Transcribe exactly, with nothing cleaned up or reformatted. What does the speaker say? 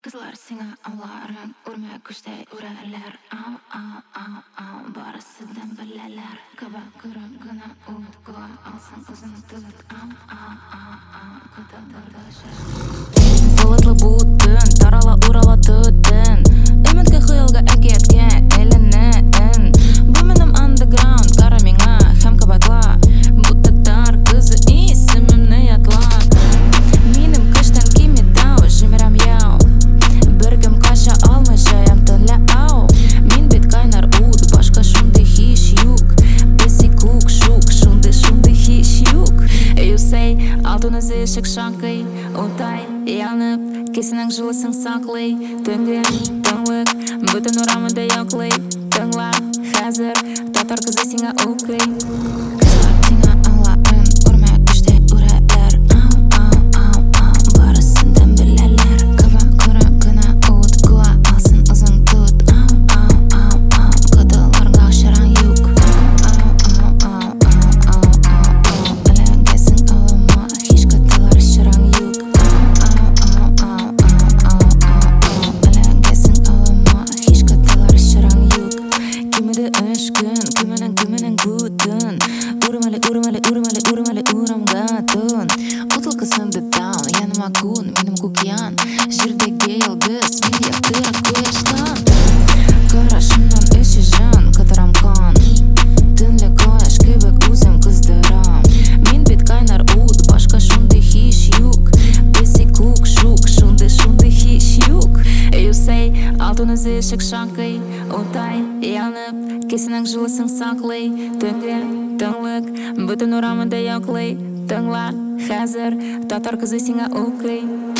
Kızlar singä avlarың, үрмә күчтәй үрәләр. Ау, ау, ау, ау, барысыдан беләләр. Кыба көрәк генә ут, кыла алсаң үзең тот. Ау, ау, ау, ау, кытылдырды шәһәр. Болытлы бутын, тарала урала тотын. Өмөткә хыялга әкияткә әйләнәен. Бу минем андеграунд, кара миңа һәм кабатла. Бу татар кызы исемемне ятла. Минем кыштан кимедау, җимерәм яу. Беркем каша алмый җаям төнлә ау. Мин бит кайнар ут, башка шундый һич юк. Песи күк шук, шундый шундый һич юк. You say, алтын үзе ишек шаңкый, утай янып, кесенең җылысын саклый. Төнгә тынлык, бөтен урамында яклый. Тыңла, хәзер татар кызы сиңа укый. Кызлар сиңа аңлаын, үрмә күчтәй үрәләр. Ау, ау, ау, ау, барысыдан беләләр. Кыба көрәк генә ут, кыла алсын үзең тот. Ау, ау, ау, ау, кытылырга шараң юк. Ау, ау, ау, ау, ау, ау, ау, эләгәсең авыма, һич кытылыр шараң юк. Ау, ау, ау, ау, ау, ау, ау, эләгәсең авыма, һич кытылыр шараң юк. Кимеде өч көн, кеменең кеменең бутын. Үрмәле, үрмәле, үрмәле, үрмәле урамга тун. Утлы сынды таун, яныма кун, минем кукян. Җирдәге йолдыз, мин яктырак кояштан. Карашымнан эче җан, кытырам кан. Төнле кояш кебек үзем кыздырам. Мин бит кайнар ут, башка шундый һич юк. Песи күк шук, шундый шундый һич юк. You say, алтын үзе ишек шаңкый, утай янып, кесенең җылысын саклый. Төнгә тынлык, бөтен урамында яклый. Тыңла, хәзер татар кызы сиңа укый.